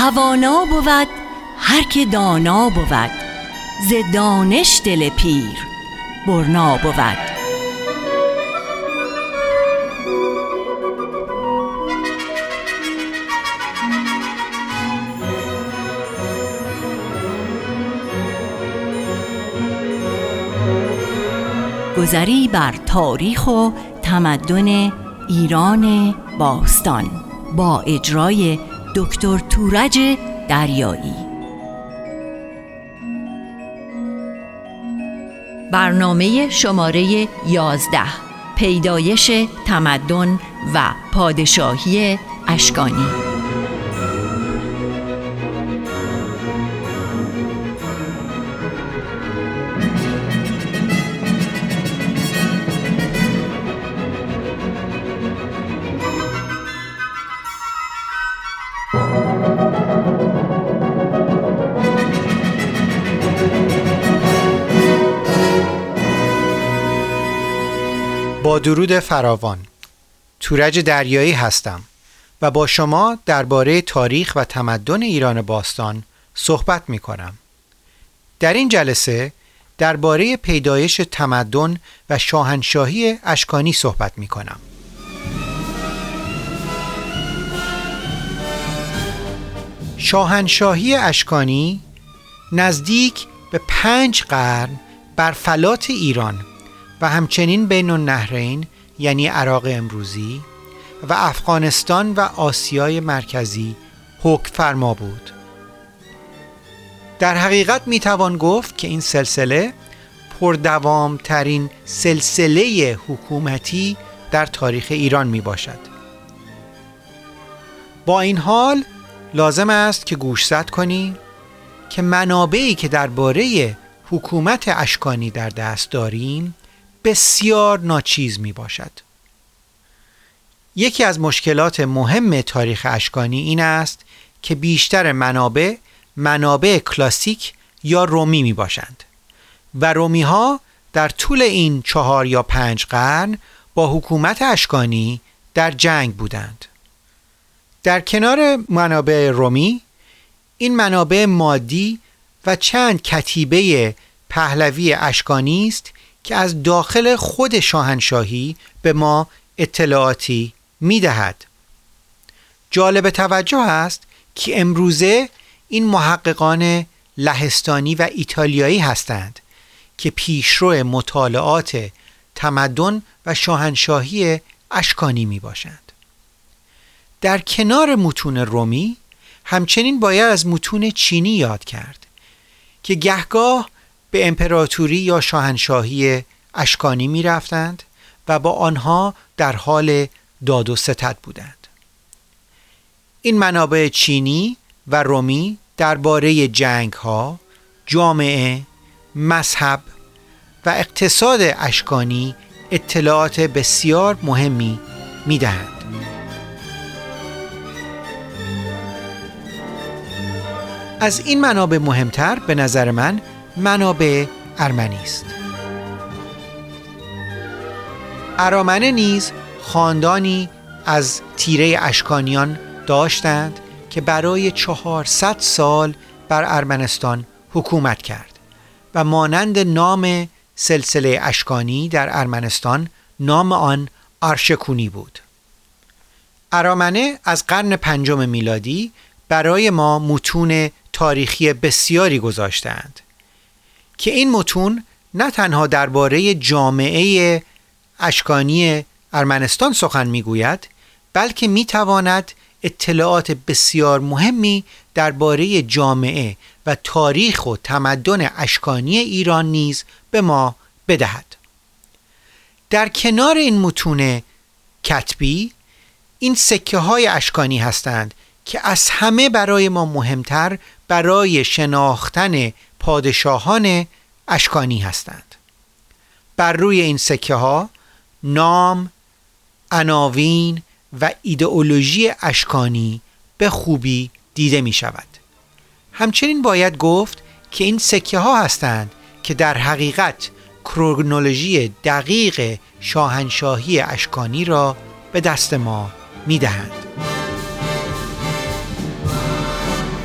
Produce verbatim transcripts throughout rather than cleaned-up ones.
توانا بود هر که دانا بود، ز دانش دل پیر برنا بود. گذری بر تاریخ و تمدن ایران باستان با اجرای دکتر تورج دریایی. برنامه شماره یازده، پیدایش تمدن و پادشاهی اشکانی. با درود فراوان، تورج دریایی هستم و با شما درباره تاریخ و تمدن ایران باستان صحبت می کنم. در این جلسه درباره پیدایش تمدن و شاهنشاهی اشکانی صحبت می کنم. شاهنشاهی اشکانی نزدیک به پنج قرن بر فلات ایران و همچنین بین النهرین یعنی عراق امروزی و افغانستان و آسیای مرکزی حکم فرما بود. در حقیقت میتوان گفت که این سلسله پردوام ترین سلسله حکومتی در تاریخ ایران می باشد. با این حال لازم است که گوشزد کنیم که منابعی که درباره حکومت اشکانی در دست داریم بسیار ناچیز می باشد. یکی از مشکلات مهم تاریخ اشکانی این است که بیشتر منابع منابع کلاسیک یا رومی می باشند و رومی ها در طول این چهار یا پنج قرن با حکومت اشکانی در جنگ بودند. در کنار منابع رومی، این منابع مادی و چند کتیبه پهلوی اشکانی است که از داخل خود شاهنشاهی به ما اطلاعاتی می دهد. جالب توجه است که امروزه این محققان لهستانی و ایتالیایی هستند که پیشرو مطالعات تمدن و شاهنشاهی اشکانی می باشند. در کنار متون رومی همچنین باید از متون چینی یاد کرد که گهگاه به امپراتوری یا شاهنشاهی اشکانی می رفتند و با آنها در حال داد و ستد بودند. این منابع چینی و رومی درباره جنگ‌ها، جامعه، مذهب و اقتصاد اشکانی اطلاعات بسیار مهمی می دهند. از این منابع مهمتر به نظر من منابع ارمنی است. ارامنه نیز خاندانی از تیره اشکانیان داشتند که برای چهارصد سال بر ارمنستان حکومت کرد و مانند نام سلسله اشکانی در ارمنستان نام آن آرشکونی بود. ارامنه از قرن پنجم میلادی برای ما متون تاریخی بسیاری گذاشتند که این متون نه تنها درباره جامعه اشکانی ارمنستان سخن میگوید، بلکه میتواند اطلاعات بسیار مهمی درباره جامعه و تاریخ و تمدن اشکانی ایران نیز به ما بدهد. در کنار این متون کتبی، این سکه های اشکانی هستند که از همه برای ما مهمتر برای شناختن پادشاهان اشکانی هستند. بر روی این سکه ها نام، عناوین و ایدئولوژی اشکانی به خوبی دیده می شود. همچنین باید گفت که این سکه ها هستند که در حقیقت کرونولوژی دقیق شاهنشاهی اشکانی را به دست ما می دهند.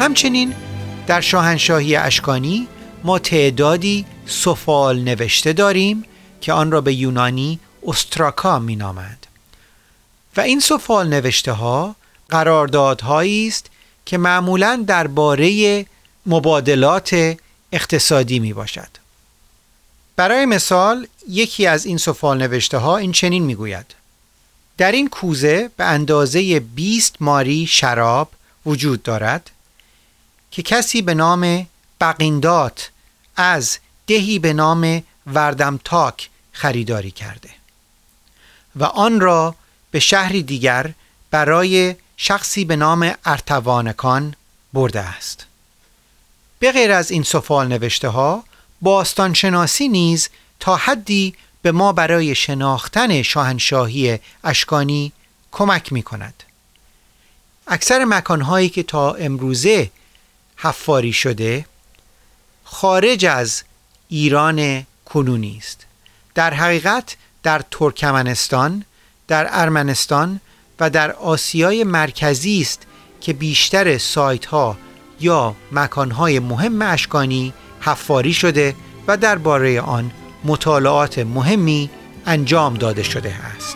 همچنین در شاهنشاهی اشکانی ما تعدادی سفال نوشته داریم که آن را به یونانی استراکا می نامند و این سفال نوشته ها قراردادهایی است که معمولاً درباره مبادلات اقتصادی می باشد. برای مثال یکی از این سفال نوشته ها این چنین می گوید: در این کوزه به اندازه بیست ماری شراب وجود دارد که کسی به نام بقیندات از دهی به نام وردمتاک خریداری کرده و آن را به شهری دیگر برای شخصی به نام ارتوانکان برده است. به غیر از این سفال نوشته ها، باستانشناسی نیز تا حدی به ما برای شناختن شاهنشاهی اشکانی کمک می کند. اکثر مکانهایی که تا امروزه حفاری شده خارج از ایران کنونی است. در حقیقت در ترکمنستان، در ارمنستان و در آسیای مرکزی است که بیشتر سایت ها یا مکان های مهم اشکانی حفاری شده و درباره آن مطالعات مهمی انجام داده شده است.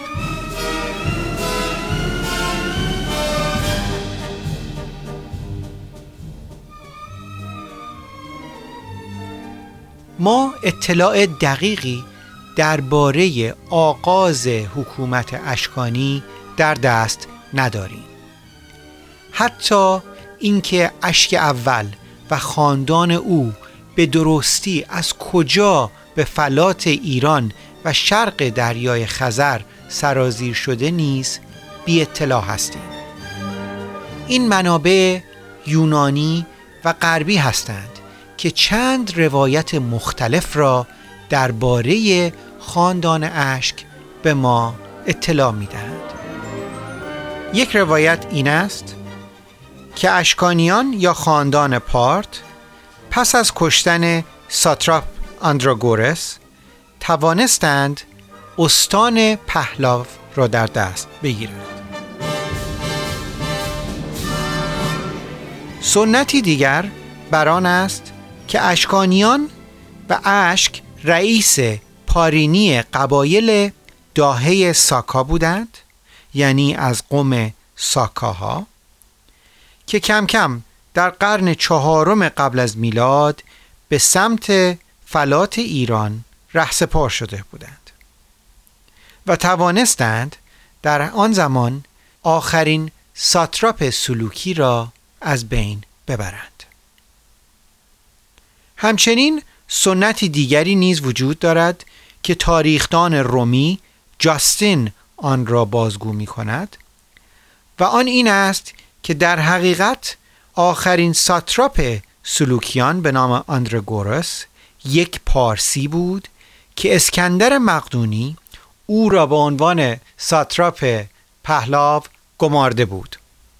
ما اطلاع دقیقی درباره آغاز حکومت اشکانی در دست نداریم. حتی اینکه اشک اول و خاندان او به درستی از کجا به فلات ایران و شرق دریای خزر سرازیر شده نیز بی اطلاع هستیم. این منابع یونانی و غربی هستند که چند روایت مختلف را درباره خاندان اشک به ما اطلاع می‌دهند. یک روایت این است که اشکانیان یا خاندان پارت پس از کشتن ساتراپ آندراگورس توانستند استان پهلاو را در دست بگیرند. سنتی دیگر بر آن است که اشکانیان و اشک رئیس پارینی قبایل داهه ساکا بودند، یعنی از قوم ساکاها، که کم کم در قرن چهارم قبل از میلاد به سمت فلات ایران رهسپار شده بودند و توانستند در آن زمان آخرین ساتراپ سلوکی را از بین ببرند. همچنین سنتی دیگری نیز وجود دارد که تاریخدان رومی جاستین آن را بازگو می کند و آن این است که در حقیقت آخرین ساتراپ سلوکیان به نام آندراگورس یک پارسی بود که اسکندر مقدونی او را به عنوان ساتراپ پهلاو گمارده بود.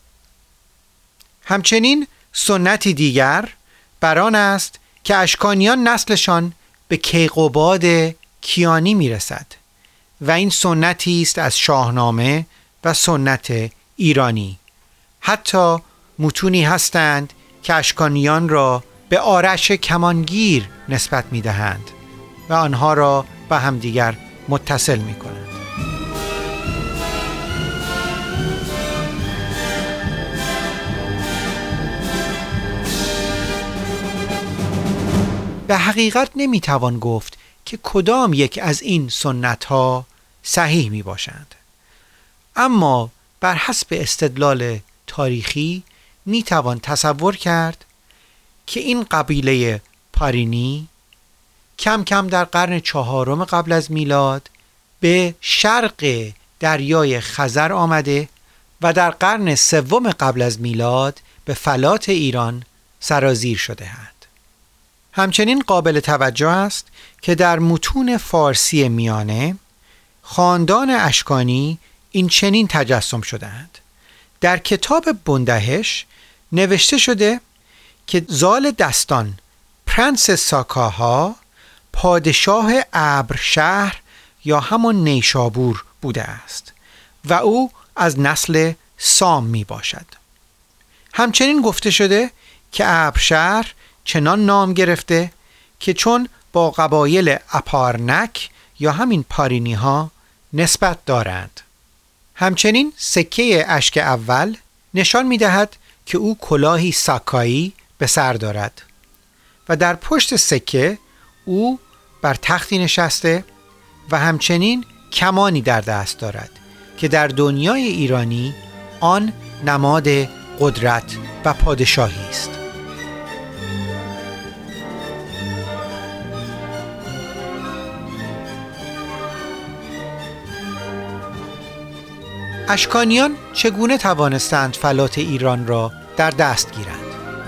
همچنین سنتی دیگر بر آن است که اشکانیان نسلشان به کیقوباد کیانی میرسد و این سنتی است از شاهنامه و سنت ایرانی. حتی متونی هستند که اشکانیان را به آرش کمانگیر نسبت میدهند و آنها را به همدیگر متصل میکنند. به حقیقت نمیتوان گفت که کدام یک از این سنت ها صحیح می باشند، اما بر حسب استدلال تاریخی می توان تصور کرد که این قبیله پارینی کم کم در قرن چهارم قبل از میلاد به شرق دریای خزر آمده و در قرن سوم قبل از میلاد به فلات ایران سرازیر شده اند. همچنین قابل توجه است که در متون فارسی میانه خاندان اشکانی این چنین تجسم شده‌اند. در کتاب بندهش نوشته شده که زال دستان پرنس ساکاها پادشاه ابرشهر یا همان نیشابور بوده است و او از نسل سام می باشد. همچنین گفته شده که ابرشهر چنان نام گرفته که چون با قبایل اپارنک یا همین پارینی ها نسبت دارند. همچنین سکه اشک اول نشان می دهد که او کلاهی ساکایی به سر دارد و در پشت سکه او بر تختی نشسته و همچنین کمانی در دست دارد که در دنیای ایرانی آن نماد قدرت و پادشاهی است. اشکانیان چگونه توانستند فلات ایران را در دست گیرند؟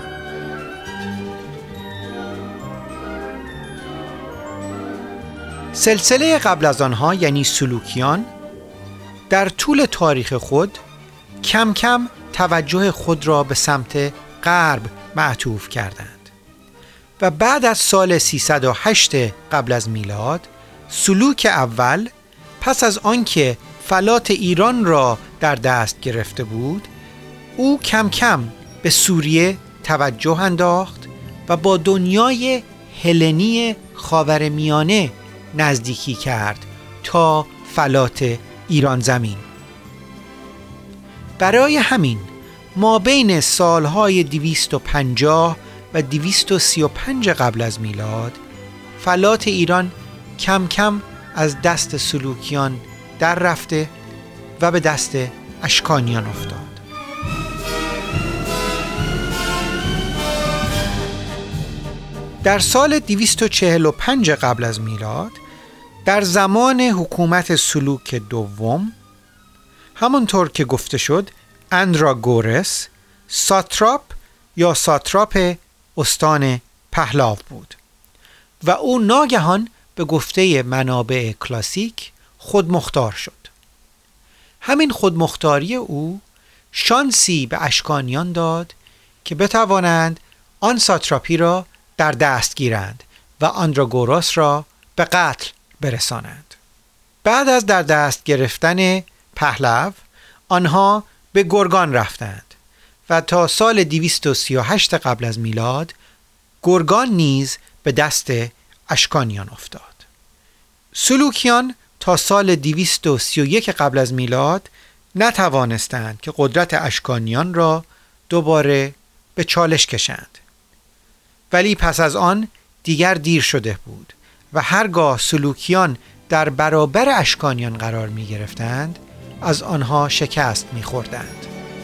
سلسله قبل از آنها یعنی سلوکیان در طول تاریخ خود کم کم توجه خود را به سمت غرب معطوف کردند و بعد از سال سیصد و هشت قبل از میلاد سلوک اول پس از آنکه فلات ایران را در دست گرفته بود او کم کم به سوریه توجه انداخت و با دنیای هلنی خاورمیانه نزدیکی کرد تا فلات ایران زمین. برای همین ما بین سالهای دویست و پنجاه و دویست و سی و پنج قبل از میلاد فلات ایران کم کم از دست سلوکیان در رفته و به دست اشکانیان افتاد. در سال دویست و چهل و پنج قبل از میلاد در زمان حکومت سلوک دوم همانطور که گفته شد اندراگورس ساتراپ یا ساتراپ استان پهلاو بود و او ناگهان به گفته منابع کلاسیک خودمختار شد. همین خودمختاری او شانسی به اشکانیان داد که بتوانند آن ساتراپی را در دست گیرند و اندراگورس را به قتل برسانند. بعد از در دست گرفتن پهلو آنها به گرگان رفتند و تا سال دویست و سی و هشت قبل از میلاد گرگان نیز به دست اشکانیان افتاد. سلوکیان تا سال دویست و سی و یک قبل از میلاد نتوانستند که قدرت اشکانیان را دوباره به چالش کشند، ولی پس از آن دیگر دیر شده بود و هرگاه سلوکیان در برابر اشکانیان قرار می گرفتند از آنها شکست می خوردند.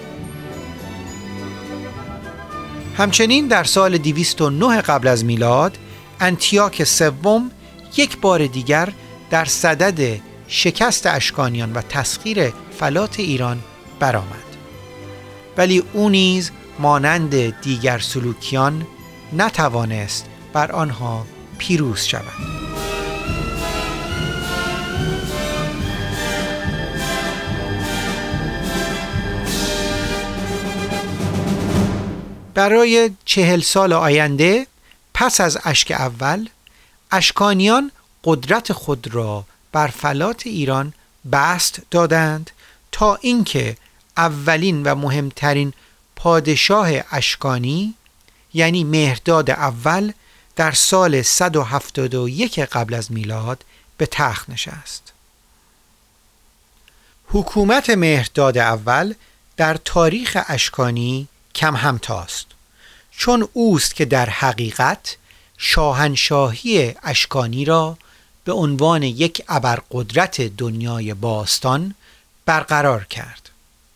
همچنین در سال دویست و نه قبل از میلاد انتیاک سوم یک بار دیگر در صدد شکست اشکانیان و تسخیر فلات ایران برآمد، ولی او نیز مانند دیگر سلوکیان نتوانست بر آنها پیروز شود. برای چهل سال آینده پس از اشک اول اشکانیان قدرت خود را بر فلات ایران بسط دادند تا اینکه اولین و مهمترین پادشاه اشکانی یعنی مهرداد اول در سال صد و هفتاد و یک قبل از میلاد به تخت نشست. حکومت مهرداد اول در تاریخ اشکانی کم همتاست، چون اوست که در حقیقت شاهنشاهی اشکانی را به عنوان یک ابرقدرت دنیای باستان برقرار کرد.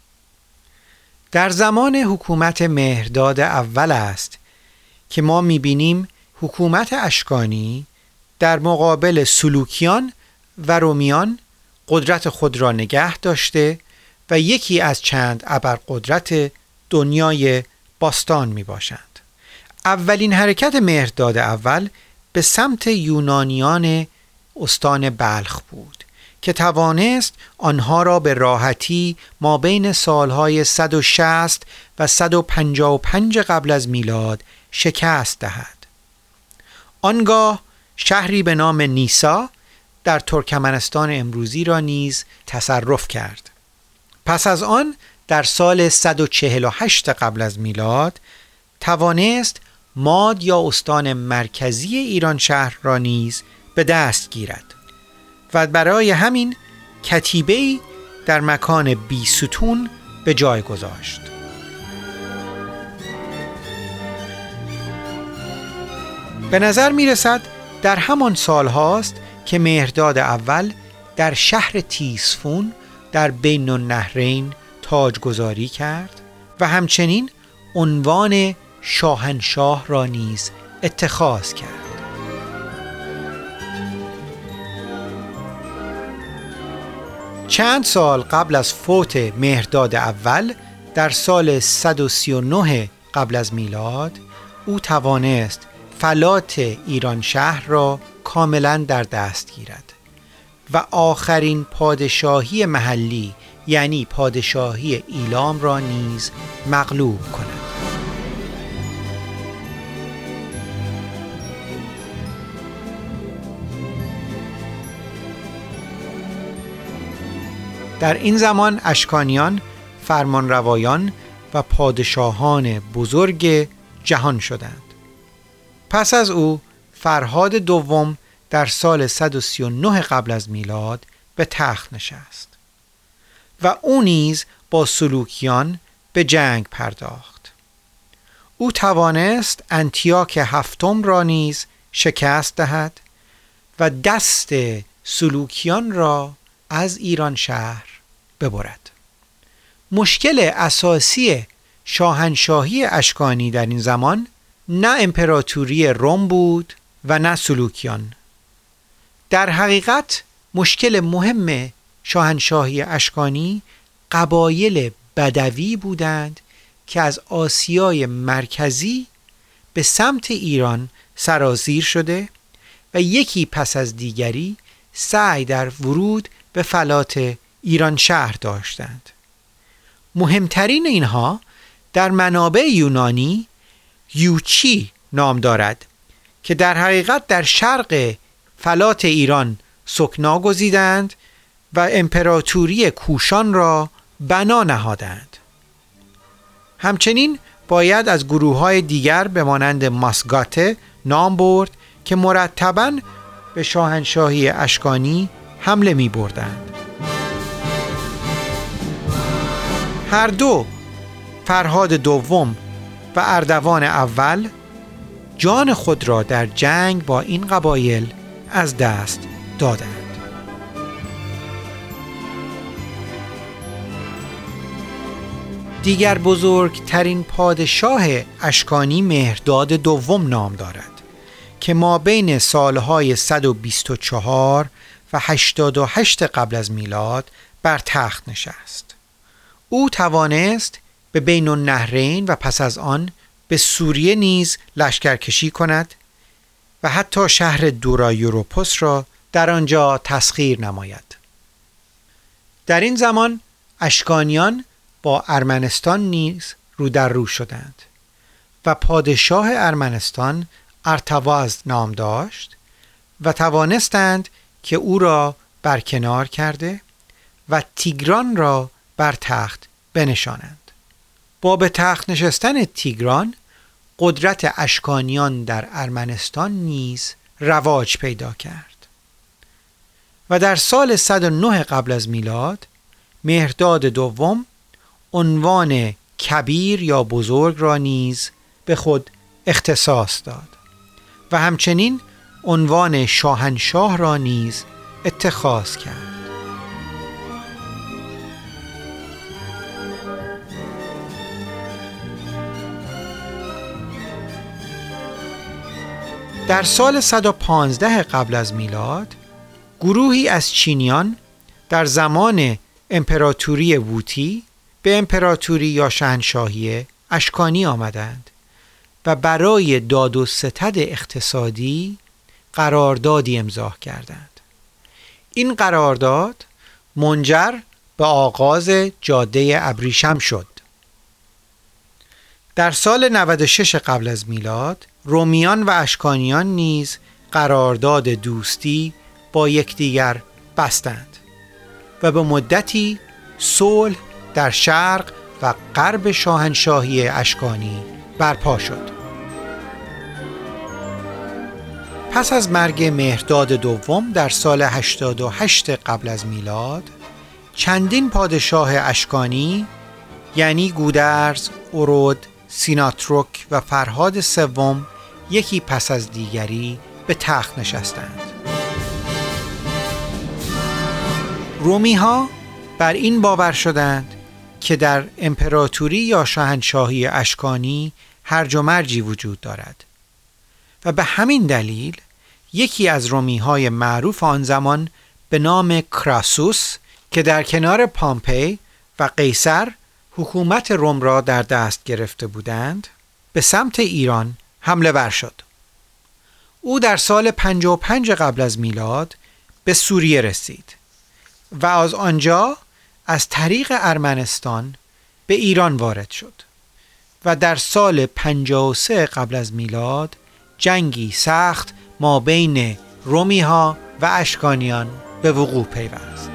در زمان حکومت مهرداد اول است که ما می‌بینیم حکومت اشکانی در مقابل سلوکیان و رومیان قدرت خود را نگه داشته و یکی از چند ابرقدرت دنیای باستان می باشند. اولین حرکت مهرداد اول به سمت یونانیان استان بلخ بود که توانست آنها را به راحتی ما بین سالهای صد و شصت و صد و پنجاه و پنج قبل از میلاد شکست دهد. آنگاه شهری به نام نیسا در ترکمنستان امروزی را نیز تصرف کرد. پس از آن در سال صد و چهل و هشت قبل از میلاد توانست ماد یا استان مرکزی ایران شهر را نیز به دست گیرد و برای همین کتیبه‌ای در مکان بیستون به جای گذاشت. به نظر می رسد در همان سال هاست که مهرداد اول در شهر تیسفون در بین النهرین تاجگذاری کرد و همچنین عنوان شاهنشاه را نیز اتخاذ کرد. چند سال قبل از فوت مهرداد اول در سال صد و سی و نه قبل از میلاد او توانست فلات ایران شهر را کاملا در دست گیرد و آخرین پادشاهی محلی یعنی پادشاهی ایلام را نیز مغلوب کند. در این زمان اشکانیان فرمانروایان و پادشاهان بزرگ جهان شدند. پس از او فرهاد دوم در سال صد و سی و نه قبل از میلاد به تخت نشست و او نیز با سلوکیان به جنگ پرداخت. او توانست انتیاک هفتم را نیز شکست دهد و دست سلوکیان را از ایران شهر ببرد. مشکل اساسی شاهنشاهی اشکانی در این زمان نه امپراتوری روم بود و نه سلوکیان. در حقیقت مشکل مهم شاهنشاهی اشکانی قبایل بدوی بودند که از آسیای مرکزی به سمت ایران سرازیر شده و یکی پس از دیگری سعی در ورود به فلات ایران شهر داشتند. مهمترین اینها در منابع یونانی یوچی نام دارد که در حقیقت در شرق فلات ایران سکنا گزیدند و امپراتوری کوشان را بنا نهادند. همچنین باید از گروه‌های دیگر به مانند ماسگاته نام برد که مرتباً به شاهنشاهی اشکانی حمله می بردند. هر دو فرهاد دوم و اردوان اول جان خود را در جنگ با این قبایل از دست دادند. دیگر بزرگترین پادشاه اشکانی مهرداد دوم نام دارد که ما بین سالهای صد و بیست و چهار و هشتاد و هشت قبل از میلاد بر تخت نشست. او توانست به بین النهرین و پس از آن به سوریه نیز لشکرکشی کند و حتی شهر دورایوروپوس را در آنجا تسخیر نماید. در این زمان اشکانیان با ارمنستان نیز رو در رو شدند و پادشاه ارمنستان ارتواز نام داشت و توانستند که او را برکنار کرده و تیگران را بر تخت بنشانند. با به تخت نشستن تیگران قدرت اشکانیان در ارمنستان نیز رواج پیدا کرد و در سال صد و نه قبل از میلاد مهرداد دوم عنوان کبیر یا بزرگ را نیز به خود اختصاص داد و همچنین عنوان شاهنشاه را نیز اتخاذ کرد. در سال صد و پانزده قبل از میلاد گروهی از چینیان در زمان امپراتوری ووتی به امپراتوری یا شاهنشاهی اشکانی آمدند و برای داد و ستد اقتصادی قراردادی امضا کردند. این قرارداد منجر به آغاز جاده ابریشم شد. در سال نود و شش قبل از میلاد رومیان و اشکانیان نیز قرارداد دوستی با یکدیگر بستند و به مدتی صلح در شرق و غرب شاهنشاهی اشکانی برپا شد. پس از مرگ مهرداد دوم در سال هشتاد و هشت قبل از میلاد، چندین پادشاه اشکانی یعنی گودرز، اورود، سیناتروک و فرهاد سوم یکی پس از دیگری به تخت نشستند. رومی ها بر این باور شدند که در امپراتوری یا شاهنشاهی اشکانی هرج و مرجی وجود دارد و به همین دلیل یکی از رومی های معروف آن زمان به نام کراسوس که در کنار پامپی و قیصر حکومت روم را در دست گرفته بودند به سمت ایران حمله ور شد. او در سال پنجاه و پنج قبل از میلاد به سوریه رسید و از آنجا از طریق ارمنستان به ایران وارد شد و در سال پنجاه و سه قبل از میلاد جنگی سخت ما بین رومی ها و اشکانیان به وقوع پیوست.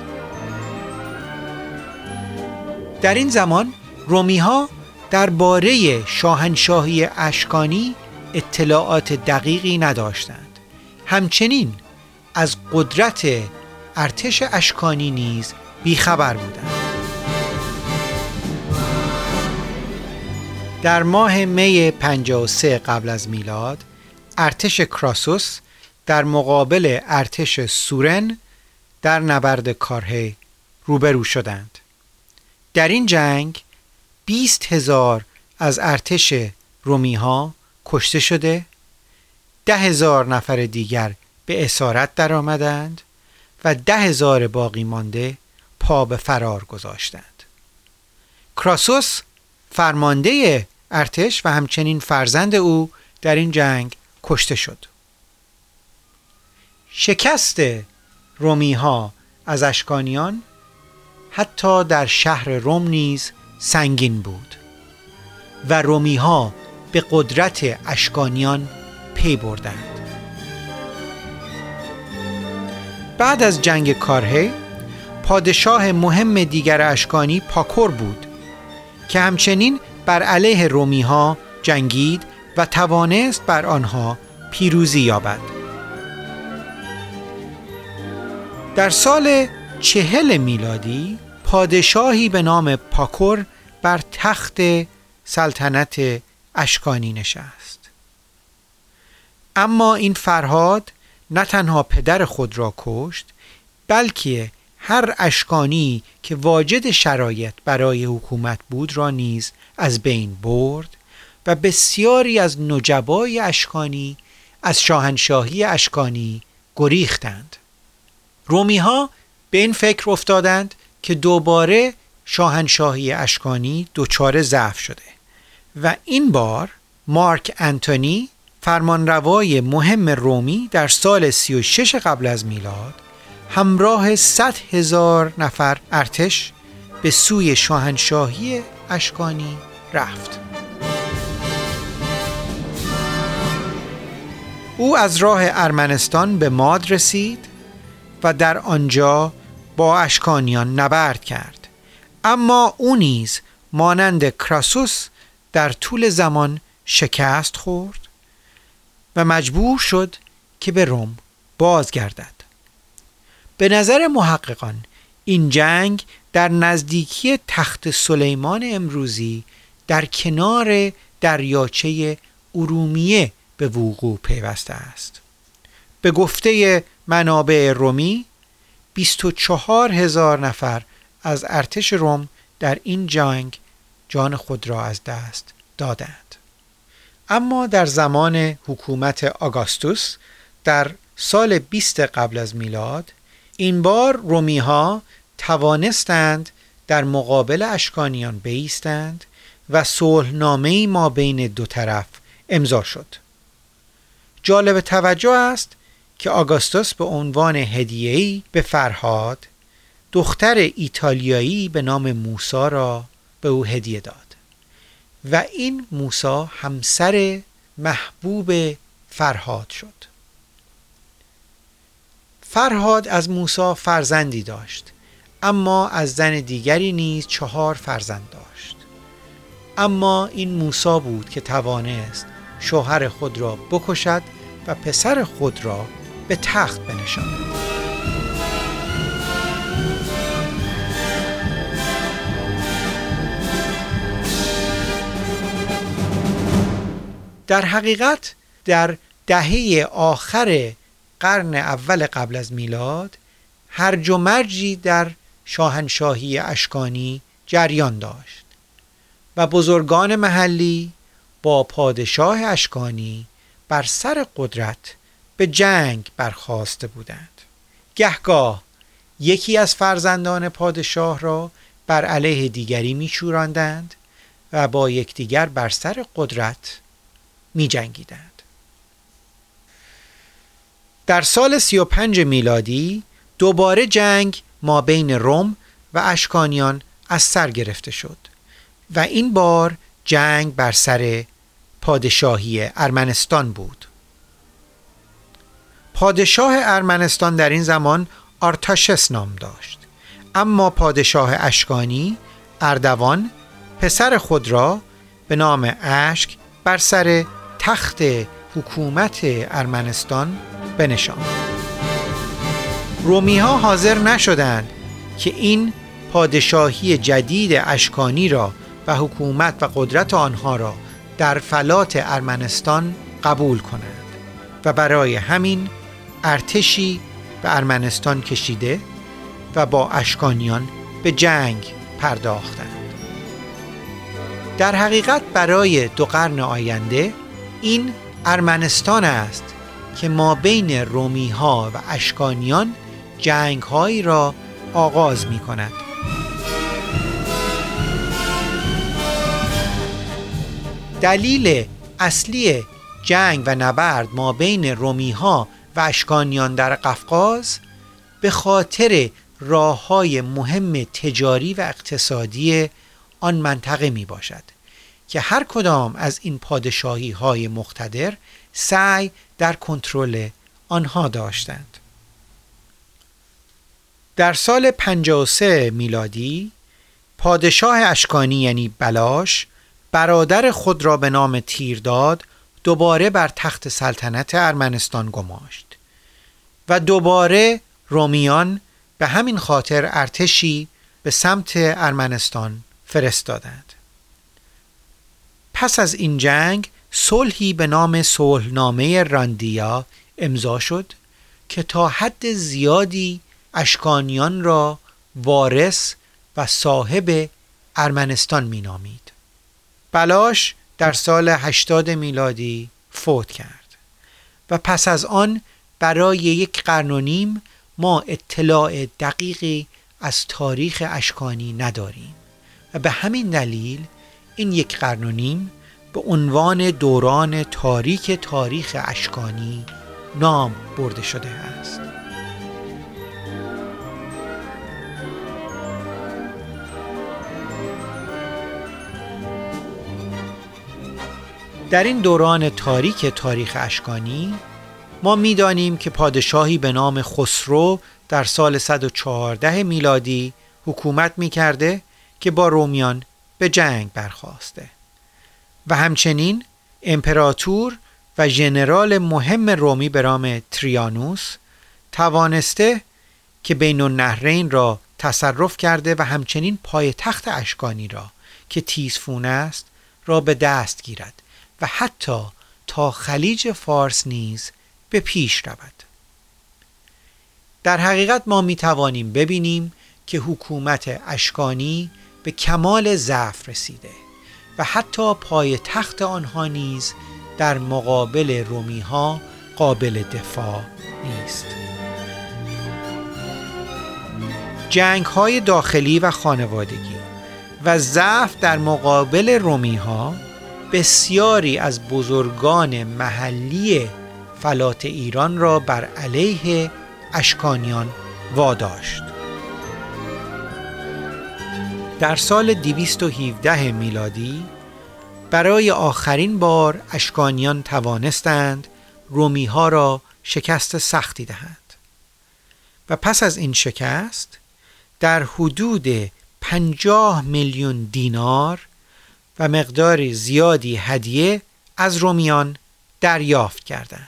در این زمان رومی ها درباره شاهنشاهی اشکانی اطلاعات دقیقی نداشتند. همچنین از قدرت ارتش اشکانی نیز بیخبر بودند. در ماه می پنجاه و سه قبل از میلاد ارتش کراسوس در مقابل ارتش سورن در نبرد کارهی روبرو شدند. در این جنگ بیست هزار از ارتش رومی ها کشته شده، ده هزار نفر دیگر به اسارت در آمدند و ده هزار باقی مانده پا به فرار گذاشتند. کراسوس فرمانده ارتش و همچنین فرزند او در این جنگ کشته شد. شکست رومی ها از اشکانیان حتی در شهر روم نیز سنگین بود و رومی ها به قدرت اشکانیان پی بردند. بعد از جنگ کارهی پادشاه مهم دیگر اشکانی پاکور بود که همچنین بر علیه رومی ها جنگید و توانست بر آنها پیروزی یابد. در سال چهل میلادی پادشاهی به نام پاکور بر تخت سلطنت اشکانی نشست. اما این فرهاد نه تنها پدر خود را کشت، بلکه هر اشکانی که واجد شرایط برای حکومت بود را نیز از بین برد و بسیاری از نجبای اشکانی از شاهنشاهی اشکانی گریختند. رومی ها به این فکر افتادند که دوباره شاهنشاهی اشکانی دچار ضعف شده و این بار مارک انتونی فرمانروای مهم رومی در سال سی و شش قبل از میلاد همراه صد هزار نفر ارتش به سوی شاهنشاهی اشکانی رفت. او از راه ارمنستان به ماد رسید و در آنجا با اشکانیان نبرد کرد، اما او نیز مانند کراسوس در طول زمان شکست خورد و مجبور شد که به روم بازگردد. به نظر محققان این جنگ در نزدیکی تخت سلیمان امروزی در کنار دریاچه ارومیه به وقوع پیوسته است. به گفته منابع رومی بیست و چهار هزار نفر از ارتش روم در این جنگ جان خود را از دست دادند. اما در زمان حکومت آگوستوس در سال بیست قبل از میلاد این بار رومی ها توانستند در مقابل اشکانیان بایستند و صلحنامه‌ای ما بین دو طرف امضا شد. جالب توجه است که آگوستوس به عنوان هدیه‌ای به فرهاد دختر ایتالیایی به نام موسی را به او هدیه داد و این موسی همسر محبوب فرهاد شد. فرهاد از موسی فرزندی داشت، اما از زن دیگری نیز چهار فرزند داشت. اما این موسی بود که توانست شوهر خود را بکشد و پسر خود را به تخت بنشاند. در حقیقت در دهه آخر قرن اول قبل از میلاد هرج و مرجی در شاهنشاهی اشکانی جریان داشت و بزرگان محلی با پادشاه اشکانی بر سر قدرت به جنگ برخاسته بودند. گهگاه یکی از فرزندان پادشاه را بر علیه دیگری می‌شوراندند و با یکدیگر بر سر قدرت می‌جنگیدند. در سال سی و پنج میلادی دوباره جنگ ما بین روم و اشکانیان از سر گرفته شد و این بار جنگ بر سر پادشاهی ارمنستان بود. پادشاه ارمنستان در این زمان آرتاشس نام داشت، اما پادشاه اشکانی اردوان پسر خود را به نام اشک بر سر تخت حکومت ارمنستان بنشاند. رومی ها حاضر نشدند که این پادشاهی جدید اشکانی را و حکومت و قدرت آنها را در فلات ارمنستان قبول کنند و برای همین ارتشی به ارمنستان کشیده و با اشکانیان به جنگ پرداختند. در حقیقت برای دو قرن آینده این ارمنستان است که ما بین رومی ها و اشکانیان جنگ هایی را آغاز می کند. دلیل اصلی جنگ و نبرد ما بین رومی ها و اشکانیان در قفقاز به خاطر راه‌های مهم تجاری و اقتصادی آن منطقه می باشد که هر کدام از این پادشاهی های مقتدر سعی در کنترل آنها داشتند. در سال پنجاه و سه میلادی پادشاه اشکانی یعنی بلاش برادر خود را به نام تیرداد دوباره بر تخت سلطنت ارمنستان گماشت و دوباره رومیان به همین خاطر ارتشی به سمت ارمنستان فرستادند. پس از این جنگ صلحی به نام صلحنامه راندیا امضا شد که تا حد زیادی اشکانیان را وارث و صاحب ارمنستان می نامید. بلاش در سال هشتاد میلادی فوت کرد و پس از آن برای یک قرن و نیم ما اطلاع دقیقی از تاریخ اشکانی نداریم و به همین دلیل این یک قرن و نیم به عنوان دوران تاریک تاریخ اشکانی نام برده شده است. در این دوران تاریک تاریخ اشکانی ما می‌دانیم که پادشاهی به نام خسرو در سال صد و چهارده میلادی حکومت می‌کرده که با رومیان به جنگ برخاسته و همچنین امپراتور و ژنرال مهم رومی به نام تریانوس توانسته که بین النهرین را تصرف کرده و همچنین پایتخت اشکانی را که تیزفون است را به دست گیرد و حتی تا خلیج فارس نیز به پیش رود. در حقیقت ما می توانیم ببینیم که حکومت اشکانی به کمال ضعف رسیده و حتی پای تخت آنها نیز در مقابل رومی ها قابل دفاع نیست. جنگ های داخلی و خانوادگی و ضعف در مقابل رومی ها بسیاری از بزرگان محلی فلات ایران را بر علیه اشکانیان واداشت. در سال دویست و هفده میلادی برای آخرین بار اشکانیان توانستند رومی ها را شکست سختی دهند و پس از این شکست در حدود پنجاه میلیون دینار و مقدار زیادی هدیه از رومیان دریافت کردند.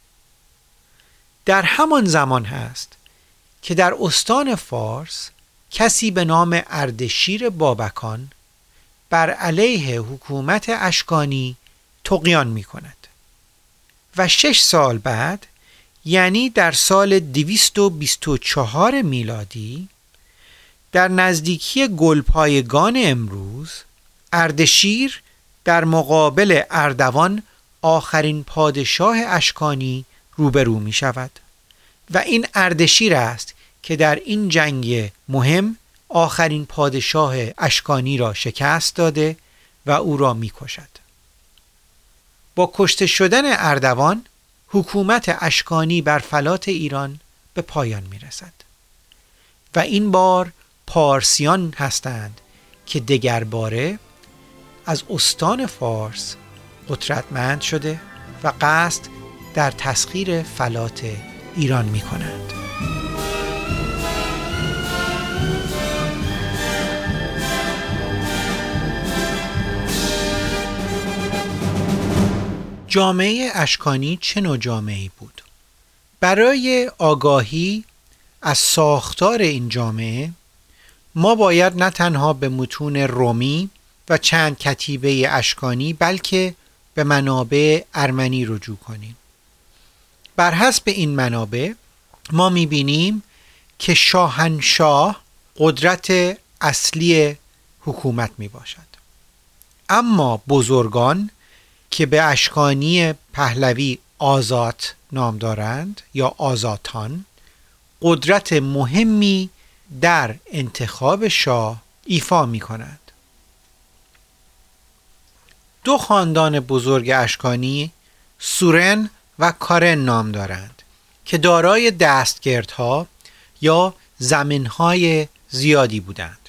در همان زمان هست که در استان فارس کسی به نام اردشیر بابکان بر علیه حکومت اشکانی طغیان می کند و شش سال بعد، یعنی در سال دویست و بیست و چهار میلادی، در نزدیکی گلپایگان امروز، اردشیر در مقابل اردوان آخرین پادشاه اشکانی روبرو می شود و این اردشیر است که در این جنگ مهم آخرین پادشاه اشکانی را شکست داده و او را می کشد. با کشته شدن اردوان حکومت اشکانی بر فلات ایران به پایان می رسد و این بار پارسیان هستند که دگرباره از استان فارس قدرتمند شده و قصد در تسخیر فلات ایران می کنند. جامعه اشکانی چه نوع جامعه‌ای بود؟ برای آگاهی از ساختار این جامعه ما باید نه تنها به متون رومی و چند کتیبه اشکانی بلکه به منابع ارمنی رجوع کنیم. بر حسب این منابع ما می‌بینیم که شاهنشاه قدرت اصلی حکومت میباشد، اما بزرگان که به اشکانی پهلوی آزات نام دارند یا آزاتان قدرت مهمی در انتخاب شاه ایفا می کنند. دو خاندان بزرگ اشکانی سورن و کارن نام دارند که دارای دستگردها یا زمینهای زیادی بودند.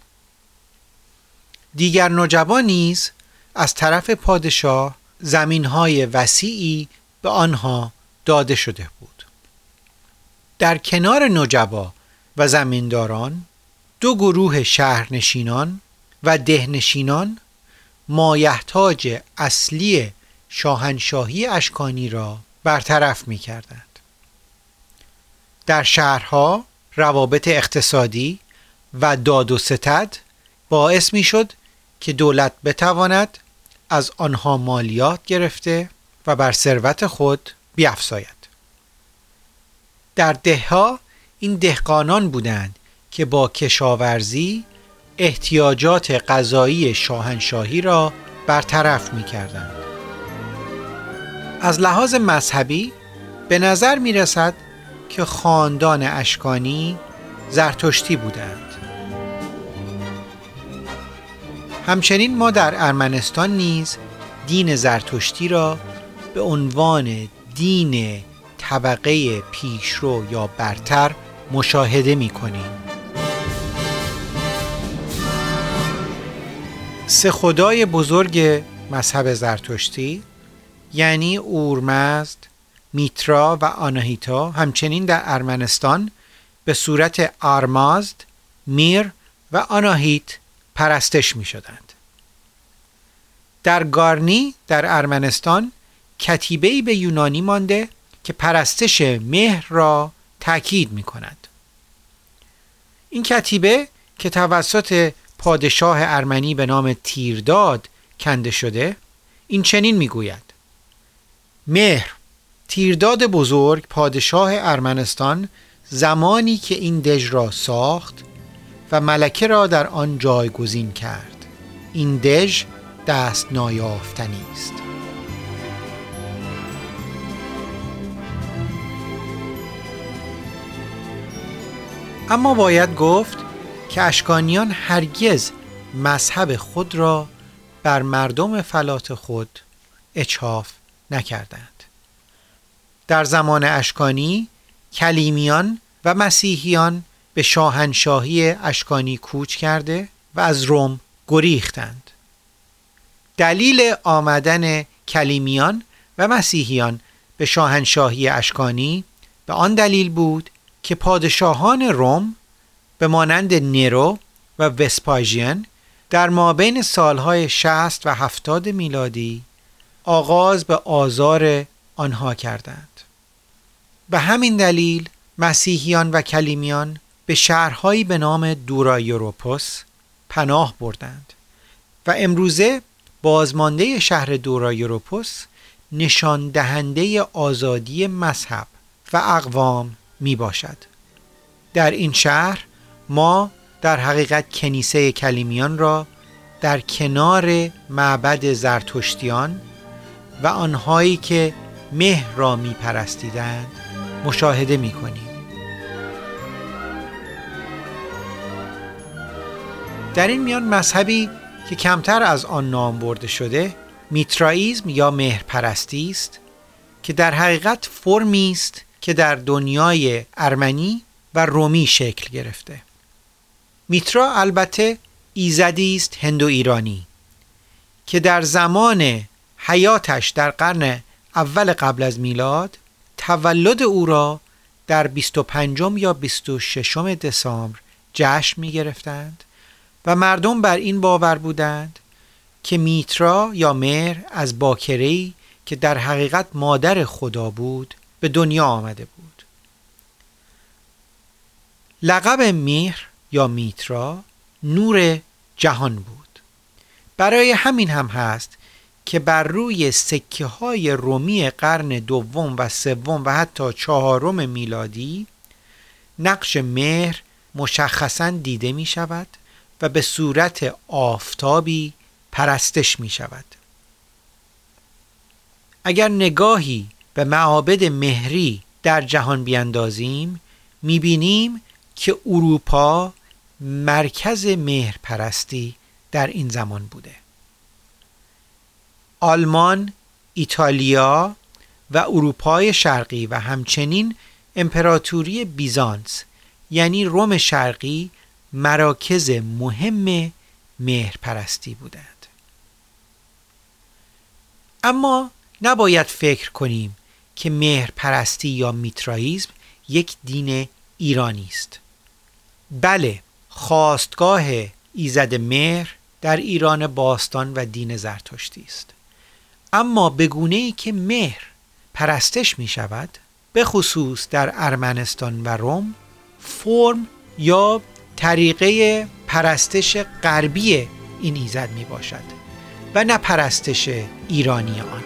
دیگر نجبا نیز از طرف پادشاه زمینهای وسیعی به آنها داده شده بود. در کنار نجبا و زمینداران دو گروه شهرنشینان و دهنشینان مایحتاج اصلی شاهنشاهی اشکانی را برطرف می کردند. در شهرها روابط اقتصادی و داد و ستد باعث می شد که دولت بتواند از آنها مالیات گرفته و بر ثروت خود بیفزاید. در دهها این دهقانان بودند که با کشاورزی احتیاجات غذایی شاهنشاهی را برطرف می کردند. از لحاظ مذهبی به نظر می رسد که خاندان اشکانی زرتشتی بودند. همچنین ما در ارمنستان نیز دین زرتشتی را به عنوان دین طبقه پیشرو یا برتر مشاهده می کنیم. سه خدای بزرگ مذهب زرتشتی یعنی اورمزد، میترا و آناهیتا همچنین در ارمنستان به صورت آرمازد، میر و آناهیت پرستش می شدند. در گارنی در ارمنستان کتیبه‌ای به یونانی مانده که پرستش مهر را تأکید می کند. این کتیبه که توسط پادشاه ارمنی به نام تیرداد کنده شده این چنین می گوید: مهر، تیرداد بزرگ پادشاه ارمنستان زمانی که این دژ را ساخت و ملکه را در آن جایگزین کرد. این دژ دست نایافتنی است. اما باید گفت که اشکانیان هرگز مذهب خود را بر مردم فلات خود اجحاف نکردند. در زمان اشکانی کلیمیان و مسیحیان به شاهنشاهی اشکانی کوچ کرده و از روم گریختند. دلیل آمدن کلیمیان و مسیحیان به شاهنشاهی اشکانی به آن دلیل بود که پادشاهان روم به مانند نیرو و وسپاژین در مابین سالهای شصت و هفتاد میلادی آغاز به آزار آنها کردند. به همین دلیل مسیحیان و کلیمیان به شهرهایی به نام دورایوروپوس پناه بردند و امروزه بازمانده شهر دورایوروپوس نشان دهنده آزادی مذهب و اقوام می باشد. در این شهر ما در حقیقت کنیسه کلیمیان را در کنار معبد زرتشتیان و آنهایی که مه را می پرستیدند مشاهده می کنیم. در این میان مذهبی که کمتر از آن نام برده شده میترائیسم یا مهرپرستی است که در حقیقت فرمی است که در دنیای ارمنی و رومی شکل گرفته. میترا البته ایزدی است هندو ایرانی که در زمان حیاتش در قرن اول قبل از میلاد تولد او را در بیست و پنجم یا بیست و ششم دسامبر جشن می گرفتند و مردم بر این باور بودند که میترا یا مهر از باکره‌ای که در حقیقت مادر خدا بود به دنیا آمده بود. لقب مهر یا میترا نور جهان بود. برای همین هم هست که بر روی سکه های رومی قرن دوم و سوم و حتی چهارم میلادی نقش مهر مشخصاً دیده می شود و به صورت آفتابی پرستش می شود. اگر نگاهی به معابد مهری در جهان بیندازیم می بینیم که اروپا مرکز مهرپرستی در این زمان بوده. آلمان، ایتالیا و اروپای شرقی و همچنین امپراتوری بیزانس یعنی روم شرقی مراکز مهم مهرپرستی بودند. اما نباید فکر کنیم که مهرپرستی یا میترائیسم یک دین ایرانی است. بله، خاستگاه ایزد مهر در ایران باستان و دین زرتشتی است. اما به گونه‌ای که مهر پرستش می شود، به خصوص در ارمنستان و روم، فرم یا طریقه پرستش غربی این ایزد می باشد و نه پرستش ایرانی آن.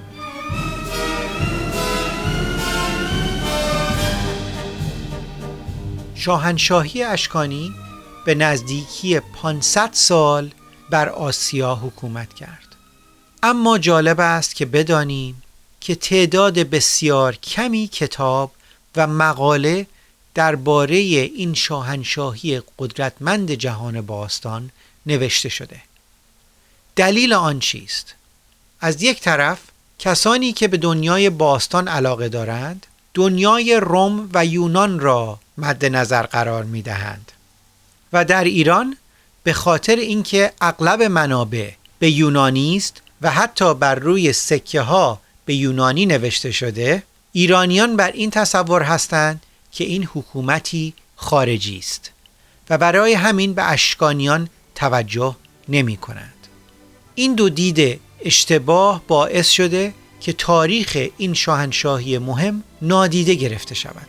شاهنشاهی اشکانی به نزدیکی پانصد سال بر آسیا حکومت کرد. اما جالب است که بدانیم که تعداد بسیار کمی کتاب و مقاله درباره این شاهنشاهی قدرتمند جهان باستان نوشته شده. دلیل آن چیست؟ از یک طرف کسانی که به دنیای باستان علاقه دارند دنیای روم و یونان را مد نظر قرار می دهند و در ایران به خاطر اینکه اغلب منابع به یونانی است و حتی بر روی سکه ها به یونانی نوشته شده، ایرانیان بر این تصور هستند که این حکومتی خارجی است و برای همین به اشکانیان توجه نمی کنند. این دو دید اشتباه باعث شده که تاریخ این شاهنشاهی مهم نادیده گرفته شود.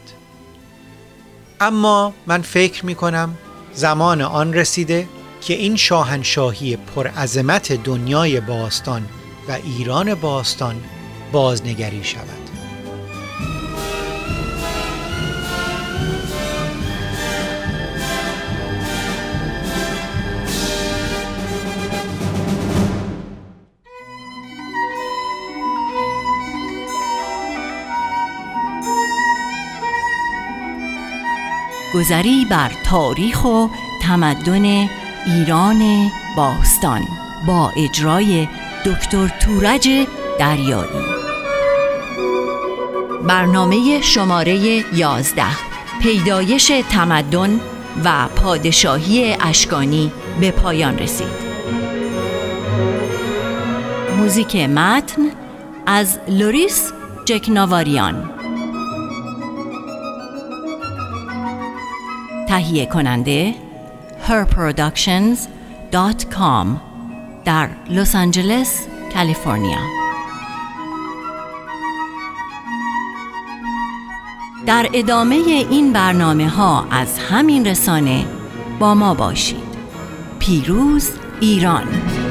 اما من فکر می کنم زمان آن رسیده که این شاهنشاهی پرعظمت دنیای باستان و ایران باستان بازنگری شود. گذری بر تاریخ و تمدن ایران باستان با اجرای دکتر تورج دریایی. برنامه شماره یازده، پیدایش تمدن و پادشاهی اشکانی به پایان رسید. موزیک متن از لوریس جکناواریان. تهیه کننده هر پروداکشنز، دات کام در لس آنجلس، کالیفرنیا. در ادامه این برنامه ها از همین رسانه با ما باشید. پیروز ایران.